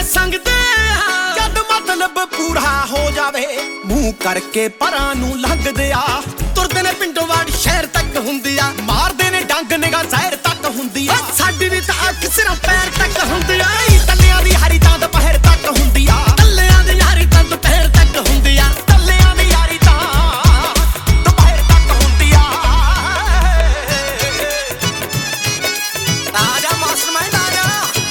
ਸੰਗਦੇ ਜਦ ਮਤਲਬ ਪੂਰਾ ਹੋ ਜਾਵੇ ਮੂੰਹ ਕਰਕੇ ਪਰਾਂ ਨੂੰ ਲੰਘਦੇ ਆ ਤੁਰਦੇ ਨੇ ਪਿੰਡੋਂ ਵਾੜ ਸ਼ਹਿਰ ਤੱਕ ਹੁੰਦੀ ਆ ਮਾਰਦੇ ਨੇ ਡੰਗ ਨਿਗਾ ਜ਼ਹਿਰ ਤੱਕ ਹੁੰਦੀ ਆ ਸਾਡੀ ਵੀ ਤਾਂ ਅੱਖ ਸਿਰਾਂ ਪੈਰ ਤੱਕ ਹੁੰਦੀ ਆ ਟੱਲਿਆਂ ਦੀ ਹਰੀ ਤਾਂ ਦੁਪਹਿਰ ਤੱਕ ਹੁੰਦੀ ਆ ਟੱਲਿਆਂ ਦੀ ਹਰੀ ਤਾਂ ਦੁਪਹਿਰ ਤੱਕ ਹੁੰਦੀ ਆ ਟੱਲਿਆਂ ਦੀ ਯਾਰੀ ਤਾਂ ਦੁਪਹਿਰ ਤੱਕ ਹੁੰਦੀ ਆ ਆਜਾ ਮਾਸਟਰਮਾਈਂਡ ਆਜਾ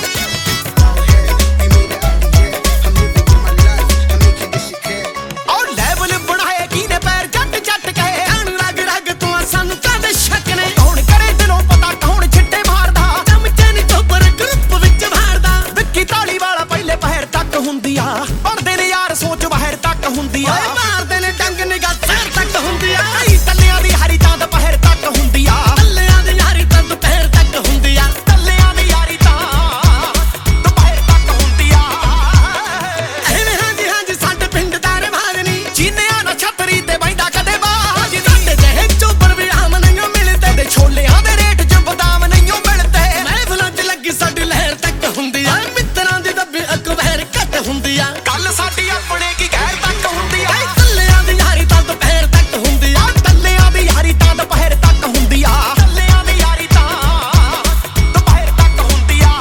ਔਰ ਲੈਵਲ ਬਣਾਏ ਕੀਨੇ ਪੈਰ ਜੱਟ ਜੱਟ ਕੇ ਆਣ ਲੱਗ ਰਗ ਤੋਂ ਸਾਨੂੰ ਕਾਹਦੇ ਸ਼ੱਕ ਨੇ ਕੌਣ ਕਰੇ ਦਿਲੋਂ ਪਤਾ ਕੌਣ ਛਿੱਟੇ ਮਾਰਦਾ ਚਮਚੇ ਨੀ ਚੋਬਰ ਗਰੁੱਪ ਵਿੱਚ ਮਾਰਦਾ ਵਿੱਕੀ ਤਾਲੀ ਵਾਲਾ ਪਹਿਲੇ ਪਹਿਰ ਤੱਕ ਹੁੰਦੀ ਆ ਪੜਦੇ ਨੇ ਯਾਰ ਸੋਚ ਬਾਹਰ ਤੱਕ ਹੁੰਦੀ ਆ ਮਾਰਦੇ ਨੇ ਡੰਗ ਨਿਗਾ ਜ਼ਹਿਰ ਤੱਕ ਹੁੰਦੀ ਆ ਟੱਲਿਆਂ ਦੀ ਹਰੀ ਤਾਂ ਦੁਪਹਿਰ ਤੱਕ ਹੁੰਦੀ ਆ ਟੱਲਿਆਂ ਦੀ ਹਰੀ ਤਾਂ ਦੁਪਹਿਰ ਤੱਕ ਹੁੰਦੀ ਆ ਟੱਲਿਆਂ ਦੀ ਯਾਰੀ ਤਾਂ ਦੁਪਹਿਰ ਤੱਕ ਹੁੰਦੀ ਆ ਐਵੇਂ ਹਾਂਜੀ ਹਾਂਜੀ ਸਾਡੇ ਪਿੰਡ ਦਾ ਰਿਵਾਜ ਨੀ ਜੀਨਿਆਂ ਨਾ ਛਤਰੀ ਤੇ ਬੈਂਦਾ ਕਦੇ ਬਾਜ ਸਾਡੇ ਜਿਹੇ ਚੋਬਰ ਵੀ ਆਮ ਨਹੀਂ ਮਿਲਦੇ ਤੇ ਛੋਲਿਆਂ ਦੇ ਰੇਟ 'ਚ ਬਦਾਮ ਨਹੀਂ ਮਿਲਦੇ ਮਹਿਫਲਾਂ 'ਚ ਲੱਗੀ ਸਾਡੀ ਲਹਿਰ ਤੱਕ ਹੁੰਦੀ ਆ ਮਿੱਤਰਾਂ ਦੀ ਦੱਬੀ ਅਕਬਰ ਘੱਟ ਹੁੰਦੀ ਆ ਗੱਲ ਸਾਡੀ ਆਪਣੇ ਕੀ ਗੈਰ ਤੱਕ ਹੁੰਦੀ ਆ ਟੱਲਿਆਂ ਦੀ ਯਾਰੀ ਤਾਂ ਦੁਪਹਿਰ ਤੱਕ ਹੁੰਦੀ ਆ ਟੱਲਿਆਂ ਦੀ ਯਾਰੀ ਤਾਂ ਦੁਪਹਿਰ ਤੱਕ ਹੁੰਦੀ ਆ ਟੱਲਿਆਂ ਦੀ ਯਾਰੀ ਤਾਂ ਦੁਪਹਿਰ ਤੱਕ ਹੁੰਦੀ ਆ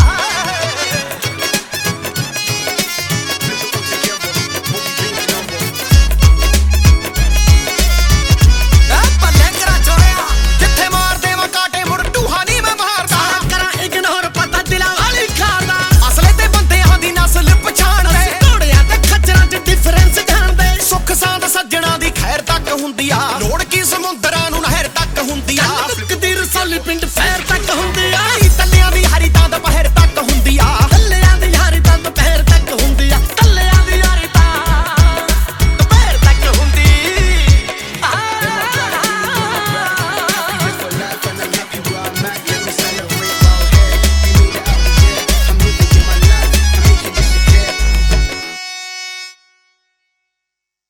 ਪੱਲੇ ਕਰਾ ਚੋਰਿਆ ਜਿੱਥੇ ਮਾਰ ਦੇਵਾਂ ਕਾਟੇ ਮੁੜ ਟੂਹਾ ਨਹੀਂ ਮੈਂ ਮਾਰਦਾ ਕਰਾਂ ਇਗਨੋਰ ਪਤਾ ਦਿਲਾਂ ਵਾਲੀ ਖਾਦਾ ਅਸਲੇ ਤੇ ਬੰਦਿਆਂ ਦੀ ਨਸਲ ਪਛਾਣਦੇ ਘੋੜਿਆਂ ਤੇ ਖੱਜਰਾਂ 'ਚ ਡਿਫਰੈਂਸ ਜਾਣਦੇ ਸੁੱਖ ਸਾਂਦ ਸੱਜਣਾ ਦੀ ਖੈਰ ਤੱਕ ਹੁੰਦੀ ਆ ਲੋੜ ਕੀ ਸਮੁੰਦਰਾਂ ਨੂੰ ਨਹਿਰ ਤੱਕ ਹੁੰਦੀ ਆ ਦੀ ਰਸਾਲੀ ਪਿੰਡ ਫੈਰ ਤੱਕ ਹੁੰਦੀ ਆ